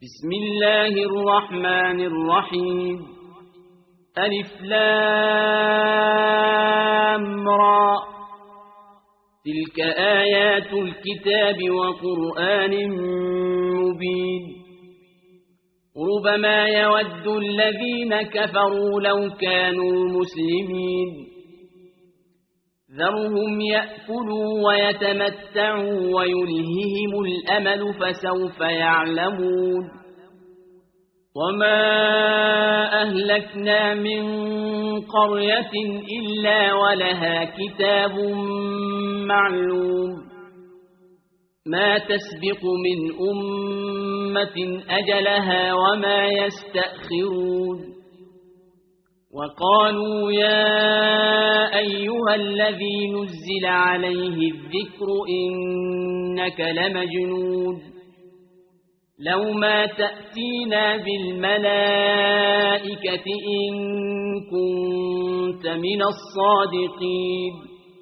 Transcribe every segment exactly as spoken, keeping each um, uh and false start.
بسم الله الرحمن الرحيم ألف لام را تلك آيات الكتاب وقرآن مبين ربما يود الذين كفروا لو كانوا مسلمين ذرهم يأكلوا ويتمتعوا ويلههم الأمل فسوف يعلمون وما أهلكنا من قرية إلا ولها كتاب معلوم ما تسبق من أمة أجلها وما يستأخرون وقالوا يا أيها الذي نزل عليه الذكر إنك لمجنون لو ما تأتينا بالملائكة إن كنت من الصادقين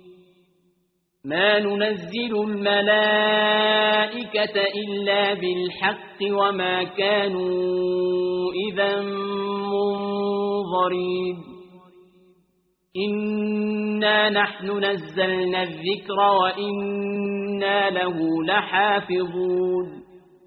ما ننزل الملائكة إلا بالحق وما كانوا إذا منظرين إنا نحن نزلنا الذكر وإنا له لحافظون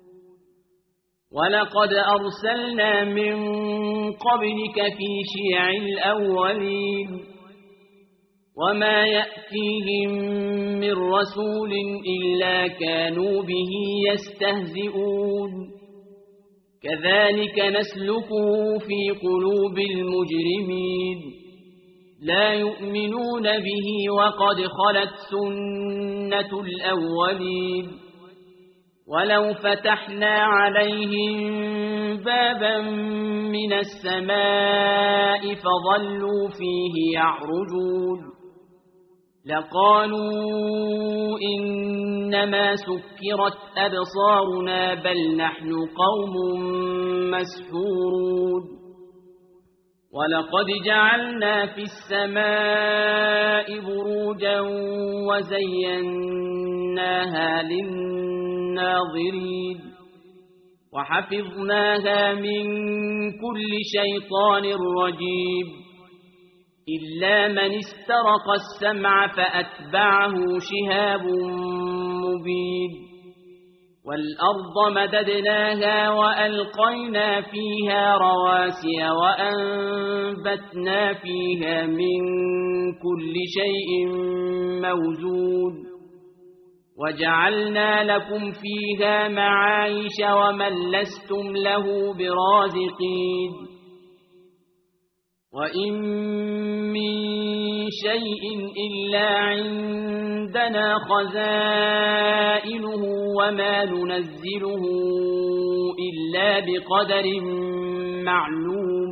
ولقد أرسلنا من قبلك في شيع الأولين وما يأتيهم من رسول إلا كانوا به يستهزئون كذلك نسلكه في قلوب المجرمين لا يؤمنون به وقد خلت سنة الأولين ولو فتحنا عليهم بابا من السماء فظلوا فيه يعرجون لقالوا إنما سكرت أبصارنا بل نحن قوم مسحورون ولقد جعلنا في السماء بروجا وزيناها للناظرين وحفظناها من كل شيطان رجيم إلا من استرق السمع فأتبعه شهاب مبين والأرض مددناها وألقينا فيها رواسي وأنبتنا فيها من كل شيء موزون وجعلنا لكم فيها معايش ومن لستم له برازقين وإن من شيء إلا عندنا خزائنه وما ننزله إلا بقدر معلوم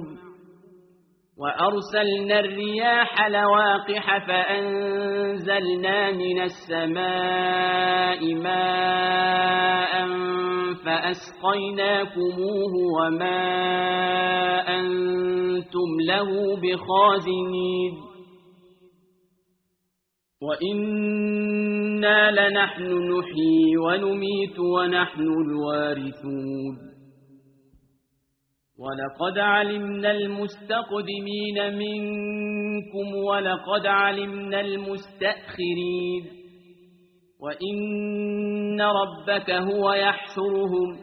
وأرسلنا الرياح لواقح فأنزلنا من السماء ماء فأسقيناكموه وما أنتم له بخازنين وإنا لنحن نحيي ونميت ونحن الوارثون ولقد علمنا المستقدمين منكم ولقد علمنا المستأخرين وإن ربك هو يحشرهم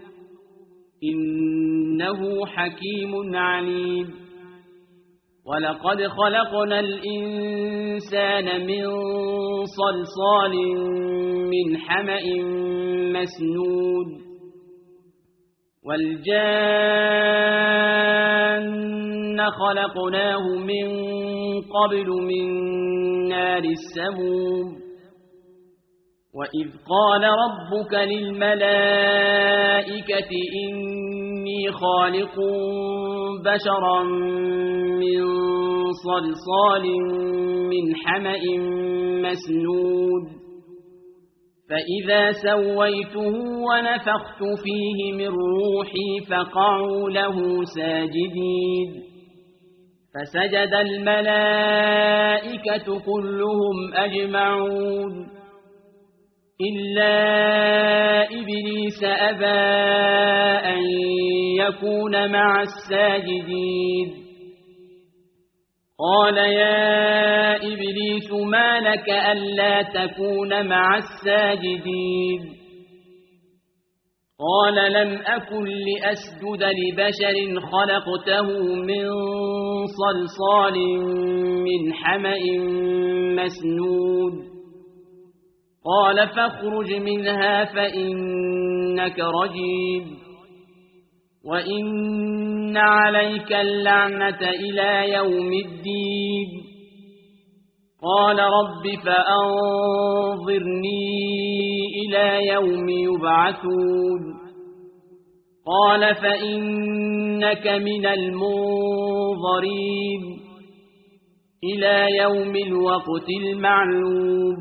إنه حكيم عليم ولقد خلقنا الإنسان من صلصال من حمأ مسنون والجان خلقناه من قبل من نار السموم وإذ قال ربك للملائكة إني خالق بشرا من صلصال من حمأ مسنون فإذا سويته ونفخت فيه من روحي فقعوا له ساجدين فسجد الملائكة كلهم أجمعون إلا إبليس أبى أن يكون مع الساجدين قال يا إبليس ما لك ألا تكون مع الساجدين قال لم أكن لأسجد لبشر خلقته من صلصال من حمأ مسنود قال فاخرج منها فإنك رجيم وإن عليك اللعنة إلى يوم الدين قال رب فأنظرني إلى يوم يبعثون قال فإنك من المنظرين إلى يوم الوقت المعلوم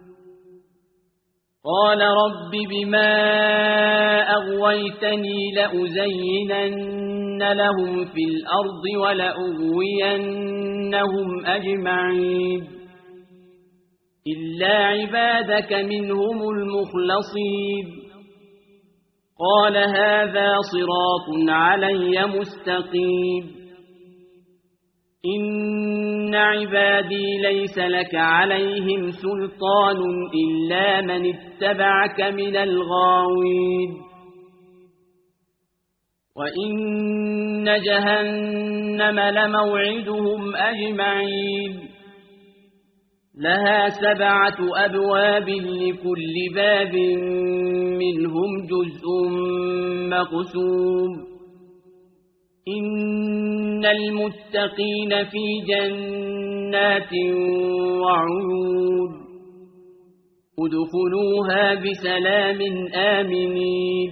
قال رب بما أغويتني لأزينن لهم في الأرض ولأغوينهم أجمعين إلا عبادك منهم المخلصين قال هذا صراط علي مستقيم إن عبادي ليس لك عليهم سلطان إلا من اتبعك من الغاوين وإن جهنم لموعدهم أجمعين لها سبعة أبواب لكل باب منهم جزء مقسوم إن المتقين في جنات وعيون ادخلوها بسلام آمنين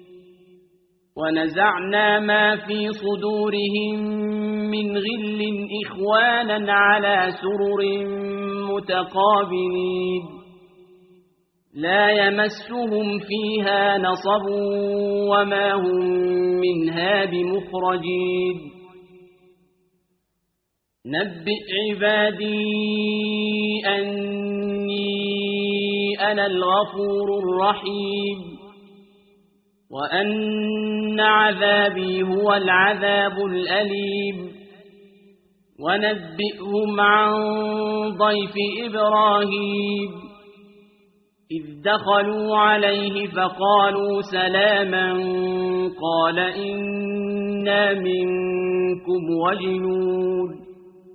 ونزعنا ما في صدورهم من غل إخوانا على سرر متقابلين لا يمسهم فيها نصب وما هم منها بمخرجين نبئ عبادي أني أنا الغفور الرحيم وأن عذابي هو العذاب الأليم ونبئهم عن ضيف إبراهيم إذ دخلوا عليه فقالوا سلاما قال إنا منكم وجنون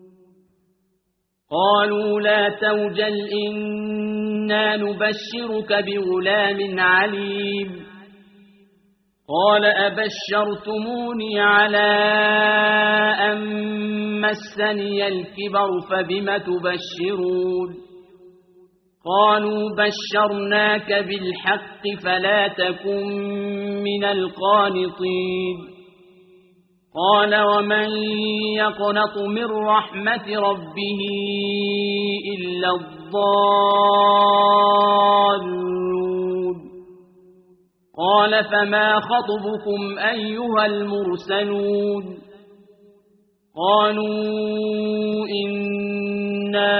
قالوا لا توجل إنا نبشرك بغلام عليم قال أبشرتموني على أن مسني الكبر فبم تبشرون قالوا بشرناك بالحق فلا تكن من القانطين قال ومن يقنط من رحمة ربه إلا الضالون قال فما خطبكم أيها المرسلون قالوا إنا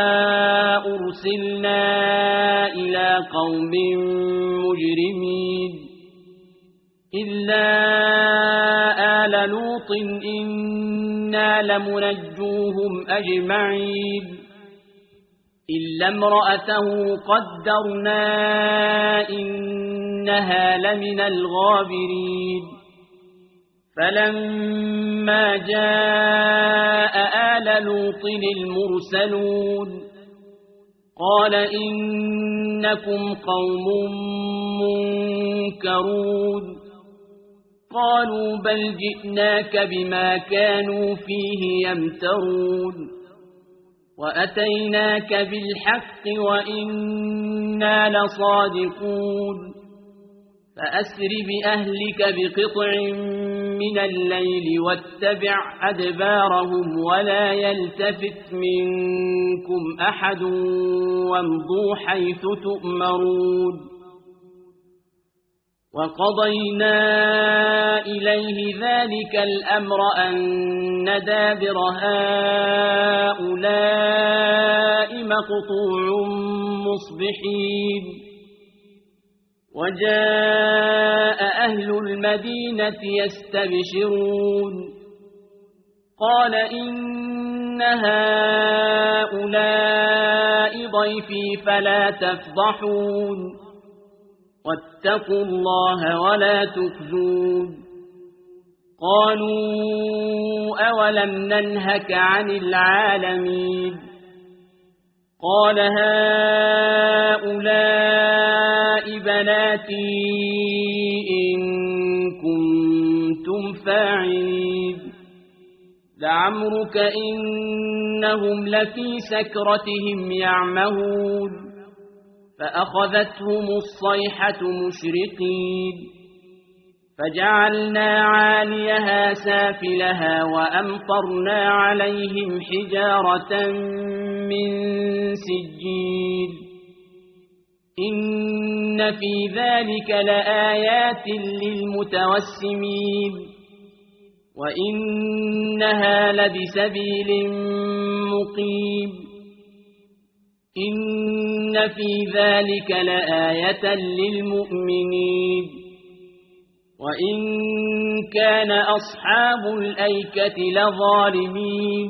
أرسلنا إلى قوم مجرمين إلا آل لوط إنا لمنجوهم أجمعين إلا امرأته قدرنا إنها لمن الغابرين فلما جاء آل لوط المرسلون قال إنكم قوم منكرون قالوا بل جئناك بما كانوا فيه يمترون وأتيناك بالحق وإنا لصادقون فأسر بأهلك بقطع من الليل واتبع أدبارهم ولا يلتفت منكم أحد وامضوا حيث تؤمرون وقضينا إليه ذلك الأمر أن دابر هؤلاء مقطوع مصبحين وجاء أهل المدينة يستبشرون قال إن هؤلاء ضيفي فلا تفضحون واتقوا الله ولا تخزون قالوا أولم ننهك عن العالمين قال هؤلاء بناتي إن كنتم فاعلين لعمرك إنهم لفي سكرتهم يعمهون فأخذتهم الصيحة مشرقين فجعلنا عاليها سافلها وأمطرنا عليهم حجارة من سجيل إن في ذلك لآيات للمتوسمين وإنها لبسبيل مقيم إن في ذلك لآية للمؤمنين وإن كان أصحاب الأيكة لظالمين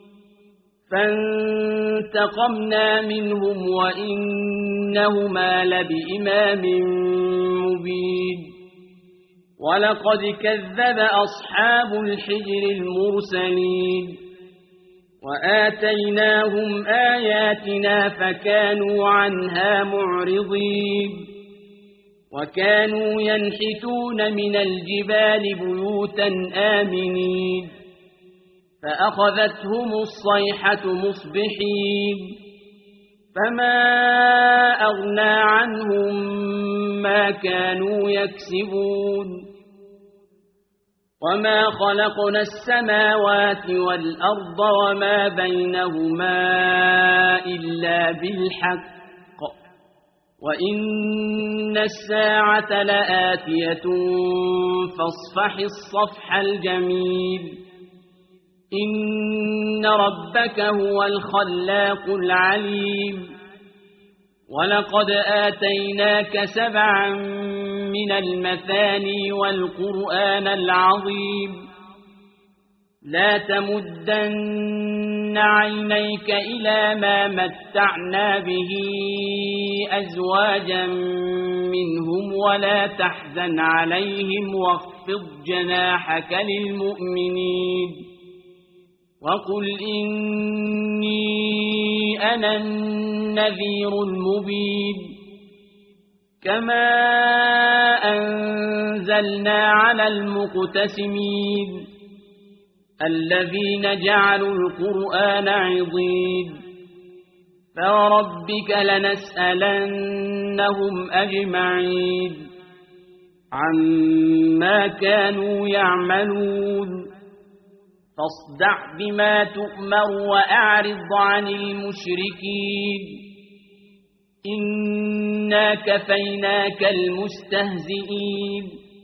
فانتقمنا منهم وإنهما لبإمام مبين ولقد كذب أصحاب الحجر المرسلين وآتيناهم آياتنا فكانوا عنها معرضين وكانوا ينحتون من الجبال بيوتا آمنين فأخذتهم الصيحة مصبحين فما أغنى عنهم ما كانوا يكسبون وما خلقنا السماوات والأرض وما بينهما إلا بالحق وإن الساعة لآتية فاصفح الصفح الجميل إن ربك هو الخلاق العليم ولقد آتيناك سبعا من المثاني والقرآن العظيم لا تمدن عينيك إلى ما متعنا به أزواجا منهم ولا تحزن عليهم واخفض جناحك للمؤمنين وقل إني أنا النذير المبين كما أنزلنا على المقتسمين الذين جعلوا القرآن عضين فوربك لنسألنهم أجمعين عما كانوا يعملون فاصدع بما تؤمر وأعرض عن المشركين إنا كفيناك المستهزئين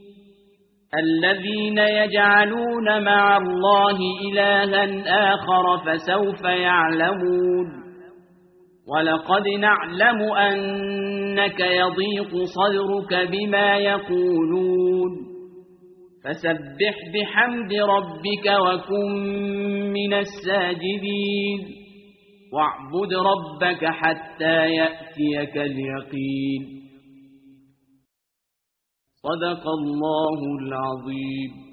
الذين يجعلون مع الله إلها آخر فسوف يعلمون ولقد نعلم أنك يضيق صدرك بما يقولون فسبح بحمد ربك وكن من الساجدين واعبد ربك حتى يأتيك اليقين صدق الله العظيم.